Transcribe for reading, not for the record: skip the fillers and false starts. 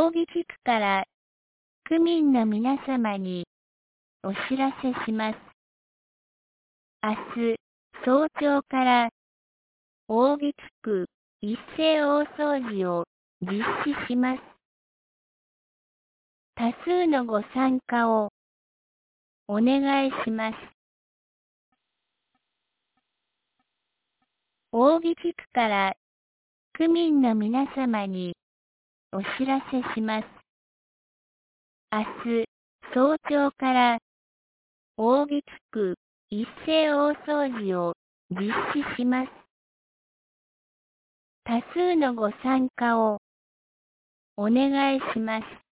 大木地区から区民の皆様にお知らせします。明日早朝から大木地区一斉大掃除を実施します。多数のご参加をお願いします。大木地区から区民の皆様にお知らせします。明日早朝から大木地区一斉大掃除を実施します。多数のご参加をお願いします。